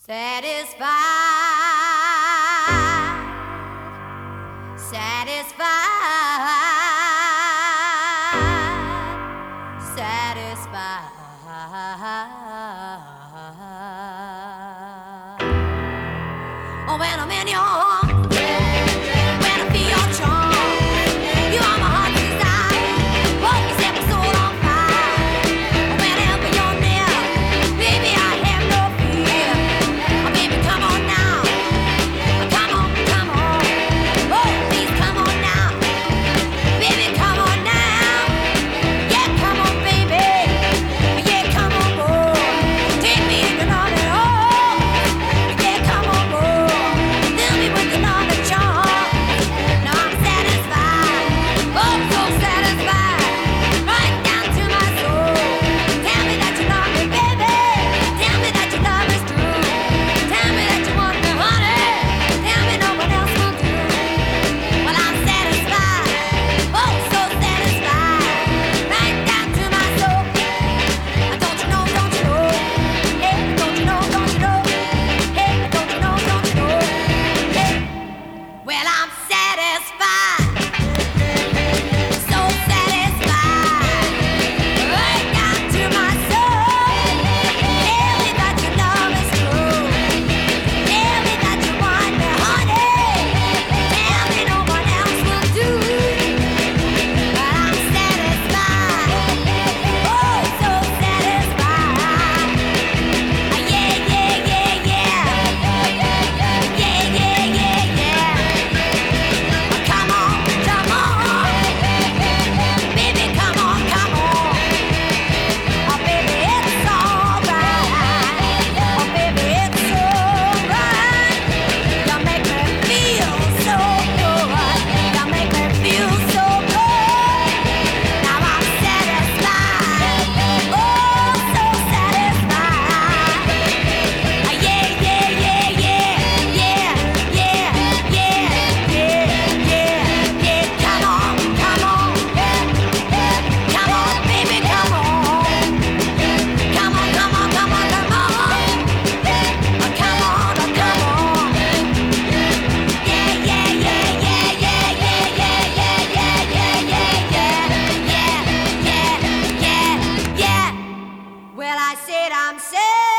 Satisfied, satisfied, satisfied. Oh, when I'm in your arms, when I feel your charm, you are my heart's desire. Oh, you set my soul on fire. Whenever you're near, baby, I have no fear. Oh, baby, come on now. Come on, come on. Oh, please come on now. Baby, come on now. Yeah, come on, baby. Yeah, come on, boy. Take me in the night at all. Yeah, come on, boy. Fill me with another charm. Now I'm satisfied. Oh, so satisfied. Right down to my soul. Tell me that you love me, baby. Tell me that you love me true. Tell me that you want me, honey. Tell me no one else will do. Well, I'm satisfied. Oh, so satisfied. Right down to my soul. Don't you know, don't you know? Hey, don't you know, don't you know? Hey, don't you know, don't you know? Hey, well, I'm satisfied. So satisfied. Right down to my soul. Tell me that your love is true. Tell me that you want me, honey. Tell me no one else will do. But I'm satisfied. Oh, so satisfied. Yeah, yeah, yeah, yeah. Yeah, yeah, yeah, yeah. Come on, come on. Baby, come on, come on. Oh, baby, it's alright. Oh, baby, it's alright. You make me feel so good. You make me feel so good. Now I'm satisfied. Oh, so satisfied. Yeah, yeah, yeah, yeah. Yeah, yeah, yeah, yeah, yeah, yeah. Come on, come on. Come on, baby, come on. Come on, come on, come on, come on. Come on, come on. Yeah, yeah, yeah, yeah, yeah, yeah, yeah, yeah, yeah, yeah, yeah, yeah, yeah, yeah, yeah. Well, I said I'm satisfied.